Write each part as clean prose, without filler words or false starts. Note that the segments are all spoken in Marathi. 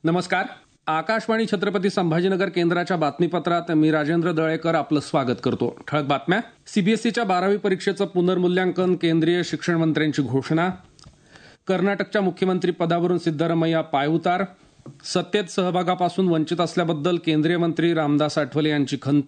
नमस्कार. आकाशवाणी छत्रपती संभाजीनगर केंद्राच्या बातमीपत्रात मी राजेंद्र दळेकर आपलं स्वागत करतो. ठळक बातम्या. सीबीएसईच्या 12वी परीक्षेचं पुनर्मूल्यांकन, केंद्रीय शिक्षण मंत्र्यांची घोषणा. कर्नाटकच्या मुख्यमंत्री पदावरून सिद्धरामय्या पायउतार. सत्तेत सहभागापासून वंचित असल्याबद्दल केंद्रीय मंत्री रामदास आठवले यांची खंत.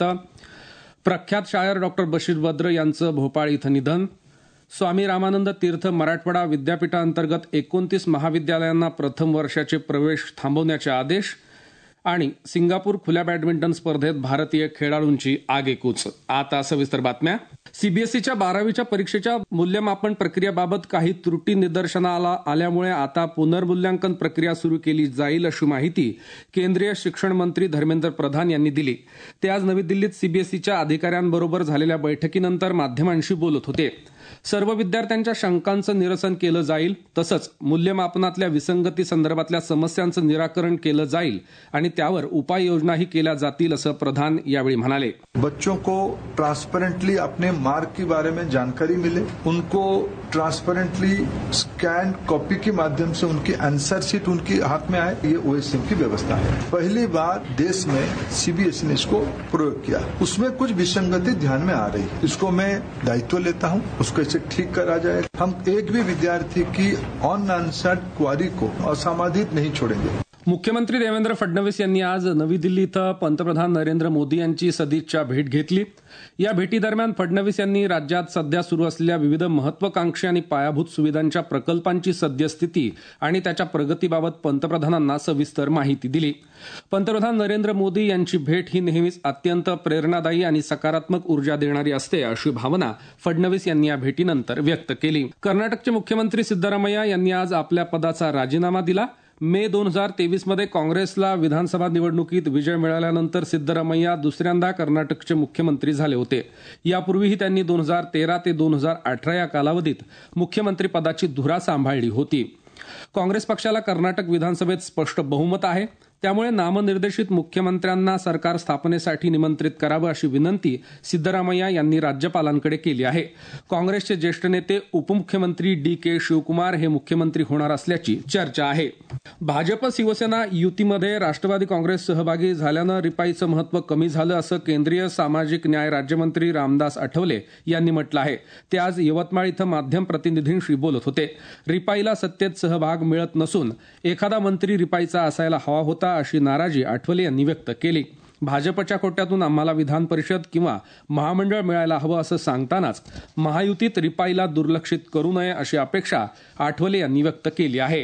प्रख्यात शायर डॉक्टर बशीर बद्र यांचं भोपाळ इथं निधन. स्वामी रामानंद तीर्थ मराठवाडा विद्यापीठाअंतर्गत 29 महाविद्यालयांना प्रथम वर्षाचे प्रवेश थांबवण्याचे आदेश. आणि सिंगापूर खुल्या बॅडमिंटन स्पर्धेत भारतीय खेळाडूंची आगेकूच. आता सविस्तर बातम्या. सीबीएसईच्या 12वीच्या परीक्षेच्या मूल्यमापन प्रक्रियेबाबत काही त्रुटी निदर्शनाला आल्यामुळे आता पुनर्मूल्यांकन प्रक्रिया सुरू केली जाईल, अशी माहिती केंद्रीय शिक्षण मंत्री धर्मेंद्र प्रधान यांनी दिली. ते आज नवी दिल्लीत सीबीएसईच्या अधिकाऱ्यांबरोबर झालेल्या बैठकीनंतर माध्यमांशी बोलत होते. सर्व विद्यार्थ्यांच्या शंकांचं निरसन केलं जाईल, तसंच मूल्यमापनातल्या विसंगती संदर्भातल्या समस्यांचं निराकरण केलं जाईल आणि त्यावर उपाययोजनाही केल्या जातील, असं प्रधान यावेळी म्हणाले. बच्चों को ट्रांसपेरेंटली अपने मार्क के बारे में जानकारी मिले, उनको ट्रांसपेरेंटली स्कैन कॉपी के माध्यम से उनकी आंसर शीट उनके हाथ में आए, ये ओएसएम की व्यवस्था है. पहली बार देश में सीबीएसई ने इसको प्रयोग किया. उसमें कुछ विसंगति ध्यान में आ रही, इसको मैं दायित्व लेता हूं, उसको इसे ठीक करा जाए. हम एक भी विद्यार्थी की अनआंसर्ड क्वारी को असमाधानित नहीं छोड़ेंगे. मुख्यमंत्री देवेंद्र फडणवीस यांनी आज नवी दिल्ली इथं पंतप्रधान नरेंद्र मोदी यांची सदिच्छा भेट घेतली. या भेटीदरम्यान फडणवीस यांनी राज्यात सध्या सुरू असलेल्या विविध महत्वाकांक्षी आणि पायाभूत सुविधांच्या प्रकल्पांची सद्यस्थिती आणि त्याच्या प्रगतीबाबत पंतप्रधानांना सविस्तर माहिती दिली. पंतप्रधान नरेंद्र मोदी यांची भेट ही नेहमीच अत्यंत प्रेरणादायी आणि सकारात्मक ऊर्जा देणारी असते, अशी भावना फडणवीस यांनी या भेटीनंतर व्यक्त केली. कर्नाटकचे मुख्यमंत्री सिद्धरामय्या यांनी आज आपल्या पदाचा राजीनामा दिला. मे 2023मध्ये काँग्रेसला विधानसभा निवडणुकीत विजय मिळाल्यानंतर सिद्धरामय्या दुसऱ्यांदा कर्नाटकचे मुख्यमंत्री झाले होते. यापूर्वीही त्यांनी 2013 ते 2018 या कालावधीत मुख्यमंत्री पदाची धुरा सांभाळली होती. काँग्रेस पक्षाला कर्नाटक विधानसभेत स्पष्ट बहुमत आहे, त्यामुळे नामनिर्देशित मुख्यमंत्र्यांना सरकार स्थापनेसाठी निमंत्रित करावं, अशी विनंती सिद्धरामय्या यांनी राज्यपालांकडे केली आहे. काँग्रेसचे ज्येष्ठ नेते उपमुख्यमंत्री DK शिवकुमार हे मुख्यमंत्री होणार असल्याची चर्चा आहे. भाजप शिवसेना युतीमध्ये राष्ट्रवादी काँग्रेस सहभागी झाल्यानं रिपाईचं महत्व कमी झालं, असं केंद्रीय सामाजिक न्याय राज्यमंत्री रामदास आठवले यांनी म्हटलं आहे. ते आज यवतमाळ इथं माध्यम प्रतिनिधींशी बोलत होते. रिपाईला सत्तेत सहभाग मिळत नसून एखादा मंत्री रिपाईचा असायला हवा होता, अशी नाराजी आठवले यांनी व्यक्त केली. भाजपच्या कोट्यातून आम्हाला विधान परिषद किंवा महामंडळ मिळायला हवं, असं सांगतानाच महायुतीत रिपाईला दुर्लक्षित करू नये, अशी अपेक्षा आठवले यांनी व्यक्त केली आहे.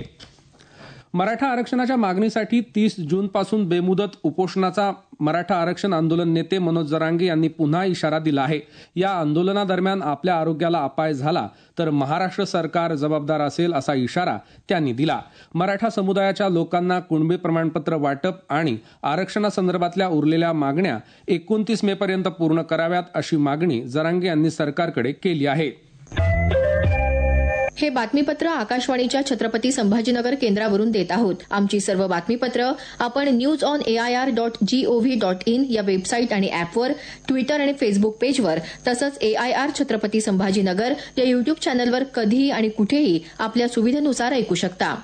मराठा आरक्षणाच्या मागणीसाठी 30 जूनपासून बेमुदत उपोषणाचा मराठा आरक्षण आंदोलन नेते मनोज जरांगे यांनी पुन्हा इशारा दिला आहे. या आंदोलनादरम्यान आपल्या आरोग्याला अपाय झाला तर महाराष्ट्र सरकार जबाबदार असेल, असा इशारा त्यांनी दिला. मराठा समुदायाच्या लोकांना कुणबी प्रमाणपत्र वाटप आणि आरक्षणासंदर्भातल्या उरलेल्या मागण्या 29 मे पर्यंत पूर्ण कराव्यात, अशी मागणी जरांगे यांनी सरकारकडे केली आहे. हे बातमीपत्र आकाशवाणीच्या छत्रपती संभाजीनगर केंद्रावरून देत आहोत. आमची सर्व बातमीपत्र आपण newsonair.gov.in या वेबसाईट आणि ऍपवर, ट्विटर आणि फेसबुक पेजवर, तसंच AIR छत्रपती संभाजीनगर या युट्यूब चॅनलवर कधीही आणि कुठेही आपल्या सुविधेनुसार ऐकू शकता.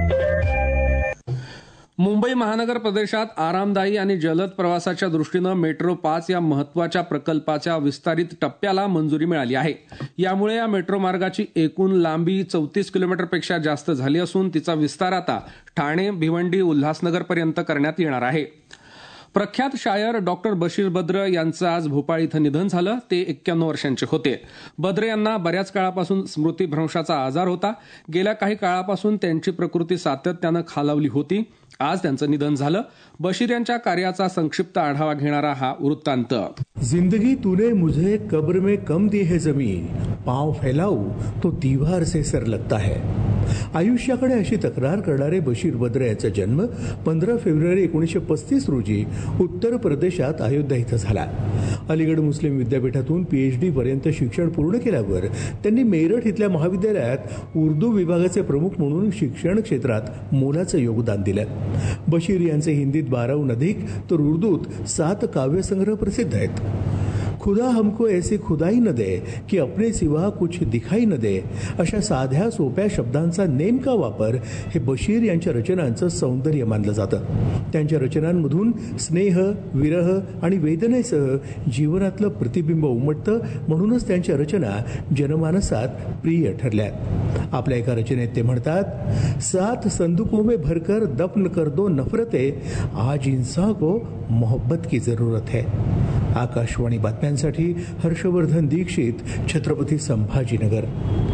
मुंबई महानगर प्रदेशात आरामदायी आणि जलद प्रवासाच्या दृष्टीनं मेट्रो 5 या महत्वाच्या प्रकल्पाच्या विस्तारित टप्प्याला मंजुरी मिळाली आहे. यामुळे या मेट्रो मार्गाची एकूण लांबी 34 किलोमीटरपेक्षा जास्त झाली असून तिचा विस्तार आता ठाणे, भिवंडी, उल्हासनगरपर्यंत करण्यात येणार आहे. प्रख्यात शायर डॉक्टर बशीर बद्र यांचं आज भोपाळ इथं निधन झालं. ते 91 वर्षांचे होते. बद्र यांना बऱ्याच काळापासून स्मृतिभ्रंशाचा आजार होता. गेल्या काही काळापासून त्यांची प्रकृती सातत्यानं खालावली होती. आज त्यांचं निधन झालं. बशीर यांच्या कार्याचा संक्षिप्त आढावा घेणारा हा वृत्तांत. जिंदगी तूने मुझे कब्र में कम दी है जमीन, पांव फैलाऊ तो दीवार से सर लगता है. आयुष्याकडे अशी तक्रार करणारे बशीर बद्र यांचा जन्म 15 फेब्रुवारी 1935 रोजी उत्तर प्रदेशात अयोध्या इथं झाला. अलीगड मुस्लिम विद्यापीठातून PhD पर्यंत शिक्षण पूर्ण केल्यावर त्यांनी मेरठ इथल्या महाविद्यालयात उर्दू विभागाचे प्रमुख म्हणून शिक्षण क्षेत्रात मोलाचं योगदान दिलं. बशीर यांचे हिंदीत 12हून अधिक तर उर्दूत 7 काव्यसंग्रह प्रसिद्ध आहेत. खुदा हमको ऐसी खुदाई न दे की अपने सिवा कुछ दिखाई न दे, अशा साध्या सोप्या शब्दांचा नेमका वापर हे बशीर यांच्या रचनांचं सौंदर्य मानलं जातं. त्यांच्या रचनांमधून स्नेह, विरह आणि वेदनेसह जीवनातलं प्रतिबिंब उमटतं. म्हणूनच त्यांच्या रचना जनमानसात प्रिय ठरल्यात. आपल्या एका रचनेत ते म्हणतात, सात संदूकों में भरकर दफन कर दो नफरते, आज इंसान को मोहब्बत की जरूरत है. आकाशवाणी बातम्यांसाठी हर्षवर्धन दीक्षित, छत्रपती संभाजीनगर.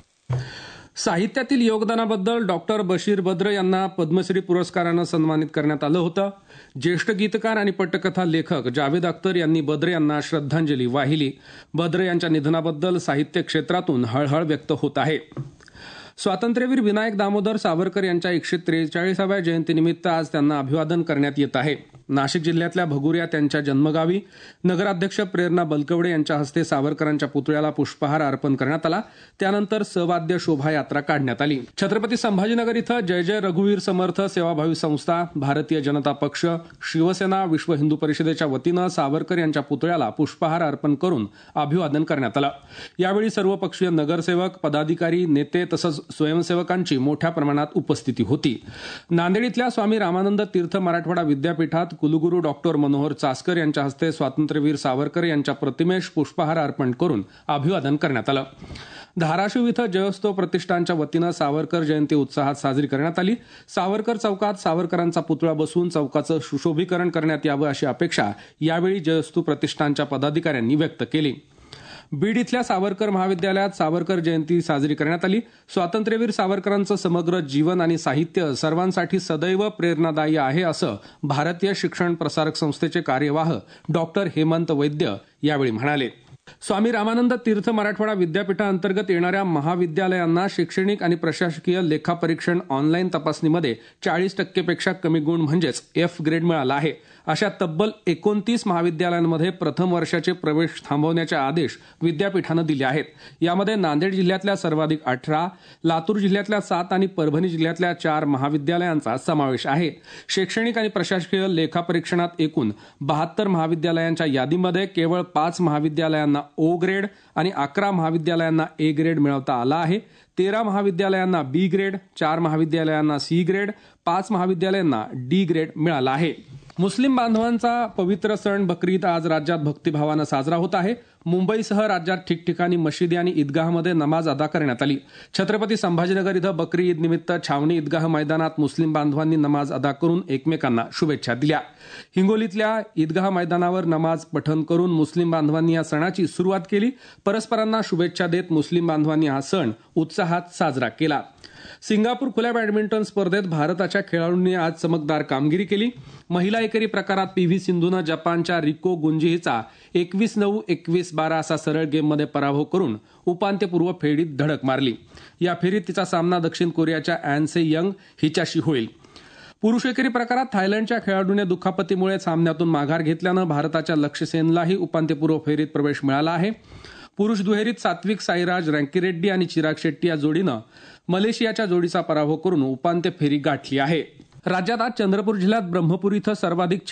साहित्यातील योगदानाबद्दल डॉक्टर बशीर बद्र यांना पद्मश्री पुरस्कारानं सन्मानित करण्यात आलं होतं. ज्येष्ठ गीतकार आणि पटकथा लेखक जावेद अख्तर यांनी बद्र यांना श्रद्धांजली वाहिली. बद्र यांच्या निधनाबद्दल साहित्य क्षेत्रातून हळहळ व्यक्त होत आहे. स्वातंत्र्यवीर विनायक दामोदर सावरकर यांच्या 143व्या जयंतीनिमित्त आज त्यांना अभिवादन करण्यात येत आहे. नाशिक जिल्ह्यातल्या भगुरिया त्यांच्या जन्मगावी नगराध्यक्ष प्रेरणा बलकवडे यांच्या हस्ते सावरकरांच्या पुतळ्याला पुष्पहार अर्पण करण्यात आला. त्यानंतर सवाद्य शोभायात्रा काढण्यात आली. छत्रपती संभाजीनगर इथं जय जय रघुवीर समर्थ सेवाभावी संस्था, भारतीय जनता पक्ष, शिवसेना, विश्व हिंदू परिषदेच्या वतीनं सावरकर यांच्या पुतळ्याला पुष्पहार अर्पण करून अभिवादन करण्यात आलं. यावेळी सर्वपक्षीय नगरसेवक, पदाधिकारी, नेते तसंच स्वयंसेवकांची मोठ्या प्रमाणात उपस्थिती होती. नांदेड इथल्या स्वामी रामानंद तीर्थ मराठवाडा विद्यापीठात कुलगुरू डॉक्टर मनोहर चासकर यांच्या हस्ते स्वातंत्र्यवीर सावरकर यांच्या प्रतिमेस पुष्पहार अर्पण करून अभिवादन करण्यात आलं. धाराशिव इथं जयोत्सव प्रतिष्ठानच्या वतीनं सावरकर जयंती उत्साहात साजरी करण्यात आली. सावरकर चौकात सावरकरांचा पुतळा बसवून चौकाचं सुशोभीकरण करण्यात यावं अशी अपेक्षा यावेळी जयोत्सव प्रतिष्ठानच्या पदाधिकाऱ्यांनी व्यक्त केली. बीड इथल्या सावरकर महाविद्यालयात सावरकर जयंती साजरी करण्यात आली. स्वातंत्र्यवीर सावरकरांचं समग्र जीवन आणि साहित्य सर्वांसाठी सदैव प्रेरणादायी आहे असं भारतीय शिक्षण प्रसारक संस्थेचे कार्यवाह डॉक्टर हेमंत वैद्य यावेळी म्हणाले. स्वामी रामानंद तीर्थ मराठवाडा विद्यापीठाअंतर्गत येणाऱ्या महाविद्यालयांना शैक्षणिक आणि प्रशासकीय लेखापरीक्षण ऑनलाईन तपासणीमध्ये 40% पेक्षा कमी गुण म्हणजेच F ग्रेड मिळाला आहे. अशा तब्बल 29 महाविद्यालयांमध्ये प्रथम वर्षाचे प्रवेश थांबवण्याचे आदेश विद्यापीठानं दिले आहेत. यामध्ये नांदेड जिल्ह्यातल्या सर्वाधिक 18, लातूर जिल्ह्यातल्या 7 आणि परभणी जिल्ह्यातल्या 4 महाविद्यालयांचा समावेश आहे. शैक्षणिक आणि प्रशासकीय लेखापरीक्षणात एकूण 72 महाविद्यालयांच्या यादीमध्ये केवळ 5 महाविद्यालयांना O ग्रेड आणि 11 महाविद्यालयांना A ग्रेड मिळवता आला आहे. 13 महाविद्यालयांना B ग्रेड, 4 महाविद्यालयांना C ग्रेड, 5 महाविद्यालयांना D ग्रेड मिळाला आहे. मुस्लिम बांधवांचा पवित्र सण बकरी ईद आज राज्यात भक्तिभावानं साजरा होत आहे. मुंबईसह राज्यात ठिकठिकाणी मशिदी आणि ईदगाहमध्ये नमाज अदा करण्यात आली. छत्रपती संभाजीनगर इथं बकरी ईद निमित्त छावणी ईदगाह मैदानात मुस्लिम बांधवांनी नमाज अदा करून एकमेकांना शुभेच्छा दिल्या. हिंगोलीतल्या ईदगाह मैदानावर नमाज पठण करून मुस्लिम बांधवांनी या सणाची सुरुवात केली. परस्परांना शुभेच्छा देत मुस्लिम बांधवांनी हा सण उत्साहात साजरा केला. सिंगापूर खुल्या बॅडमिंटन स्पर्धेत भारताच्या खेळाडूंनी आज चमकदार कामगिरी केली. महिला एकेरी प्रकारात PV सिंधूनं जपानच्या रिको गुंजी हिचा 21-9, 21-12 असा सरळ गेममध्ये पराभव करून उपांत्यपूर्व फेरीत धडक मारली. या फेरीत तिचा सामना दक्षिण कोरियाच्या अॅन से यंग हिच्याशी होईल. पुरुष एकेरी प्रकारात थायलंडच्या खेळाडूने दुखापतीमुळे सामन्यातून माघार घेतल्यानं भारताच्या लक्ष्य सेनलाही उपांत्यपूर्व फेरीत प्रवेश मिळाला आहे. पुरुष दुहेरीत सात्विक साईराज रँकीरेड्डी आणि चिराग शेट्टी या जोडीनं मलेशियाच्या जोडीचा पराभव करून उपांत्य फेरी गाठली आहे. राज्यात आज चंद्रपूर जिल्ह्यात ब्रह्मपूर इथं सर्वाधिक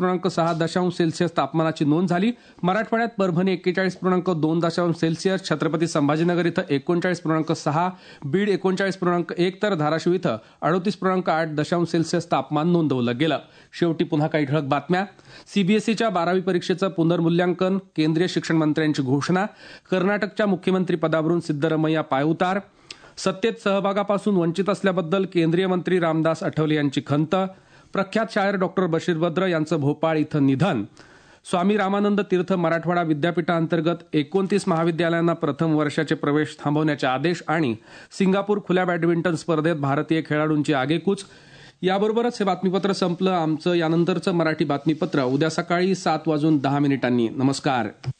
46.6 तापमानाची नोंद झाली. मराठवाड्यात परभणी 41.2 छत्रपती संभाजीनगर इथं 39.6, बीड 39.1 तर धाराशिव इथं 38.8 तापमान नोंदवलं गेलं. शेवटी पुन्हा काही ठळक बातम्या. CBSEच्या 12वी परीक्षेचं पुनर्मूल्यांकन, केंद्रीय शिक्षण मंत्र्यांची घोषणा, कर्नाटकच्या मुख्यमंत्री पदावरून सिद्धरमैया पायउतार, सत्तेत सहभागापासून वंचित असल्याबद्दल केंद्रीय मंत्री रामदास आठवले यांची खंत, प्रख्यात शायर डॉक्टर बशीर बद्र यांचं भोपाळ इथं निधन, स्वामी रामानंद तीर्थ मराठवाडा विद्यापीठाअंतर्गत 29 महाविद्यालयांना प्रथम वर्षाचे प्रवेश थांबवण्याचे आदेश आणि सिंगापूर खुल्या बॅडमिंटन स्पर्धेत भारतीय खेळाडूंची आगेकूच. याबरोबरच हे बातमीपत्र संपलं. आमचं यानंतरचं मराठी बातमीपत्र उद्या सकाळी 7:10 नमस्कार.